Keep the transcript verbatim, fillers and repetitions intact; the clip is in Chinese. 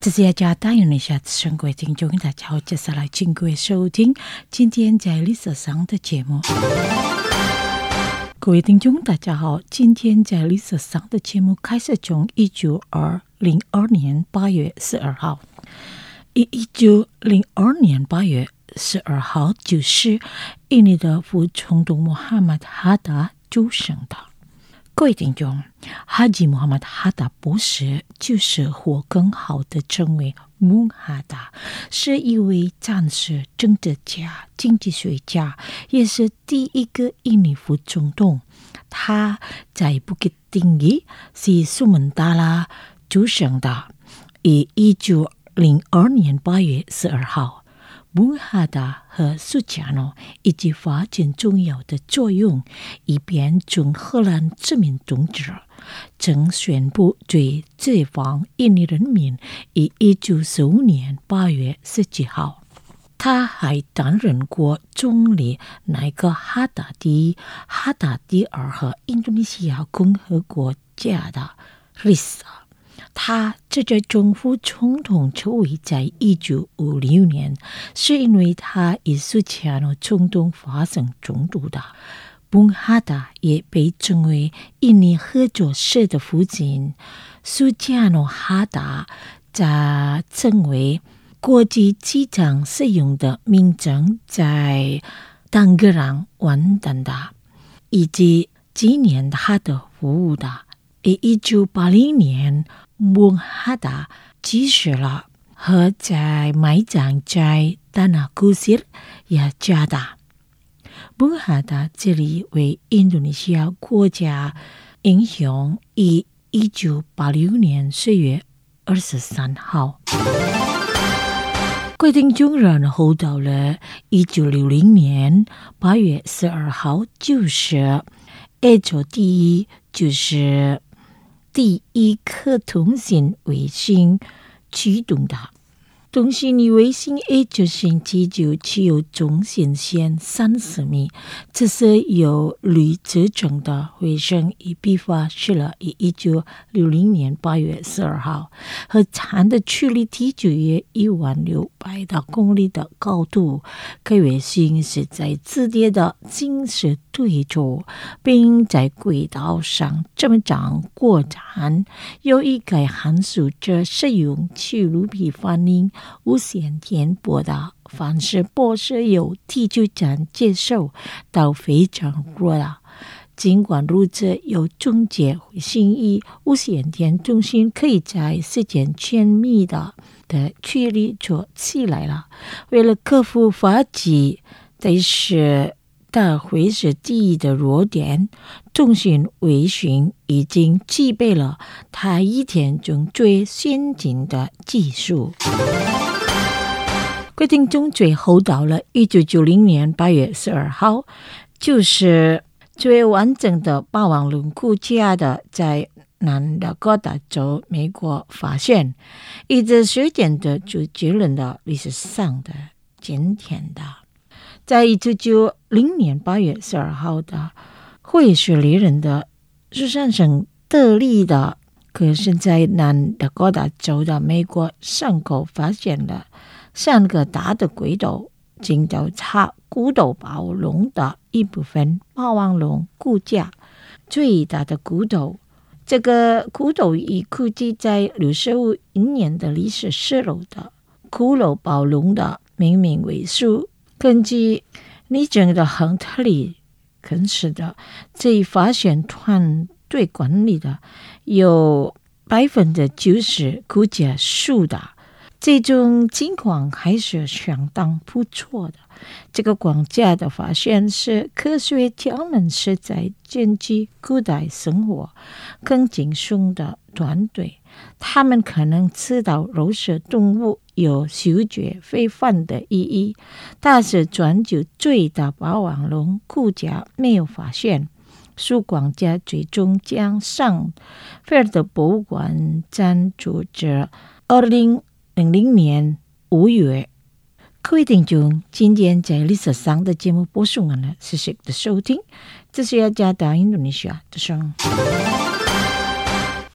这是要加大印尼下生各位听众，大家好，接下来请各位收听今天在历史上的节目。各位听众，大家好，今天在历史上的节目开始从一九零二年八月十二号。一九零二年八月十二号就是印尼的副总统穆罕默德哈达出生的。各位听众，哈吉穆罕默德哈达博士就是或更好的称为穆哈达，是一位战士、政治家、经济学家，也是第一个印尼副总统。他在布吉丁尼是苏门答腊出生的。以一九零二年八月十二号。穆哈达和苏加诺以及发展重要的作用，以便从荷兰殖民统治曾宣布对解放印尼人民。以一九四五年八月十七号，他还担任过总理奈戈哈达第一、哈达第二和印度尼西亚共和国家的历史。他这个政府总统职位在一九五六年，是因为他与苏加诺总统发生冲突的。穆哈达也被称为印尼合作社的父亲。苏加诺哈达则成为国际机场使用的名称在当格朗完蛋的，以及纪念他的服务的。一九八零年，穆哈达去世了，和在埋葬在达纳古西雅加达。穆哈达这里为印度尼西亚国家英雄，于一九八六年四月二十三号。贵定中人后到了一九六零年八月十二号，就是亚洲第一，就是第一颗通信卫星启动的。通信卫星一九星期就只有中线线三十米，这是由铝制成的卫星，已被发射了于一九六零年八月十二号，和产的距离地球约一万六百多公里的高度。该卫星是在自地的近视对着，并在轨道上这么长过展。由于该函数这使用曲卢比反应无线电波的方式，波是由地球站接收到非常弱的。尽管如此，有中介卫星以无线电中心可以在四千千米的的距离就起来了。为了克服发际但是但会是第一的弱点，中信卫星已经具备了它一天中最先进的技术。规定中最后到了一九九零年八月十二号，就是最完整的霸王龙骨架的在南达科他州美国发现，一直时间的就结论的历史上的今天的。在一九九零年八月十二号的惠雪梨人的苏珊省德利的可是在南达科他州的美国山口发现了三个大的骨头，经调查骨头暴龙的一部分霸王龙骨架最大的骨头。这个骨头已估计在六十五年的历史时候的骷髅暴龙的命名为数。根据拟真的亨特利肯斯的这一发现团队管理的有百分之九十骨架数的，这种情况还是相当不错的。这个骨架的发现是科学家们是在研究古代生活更惊悚的团队，他们可能知道肉食动物有嗅觉非凡的意义，但是专究最大霸王龙骨架没有发现。苏管家最终将上菲尔德博物馆展出至二零零零年五月。各位听众，今天在历史上的节目播送完了，谢谢的收听，这是要加大印度尼西亚的声。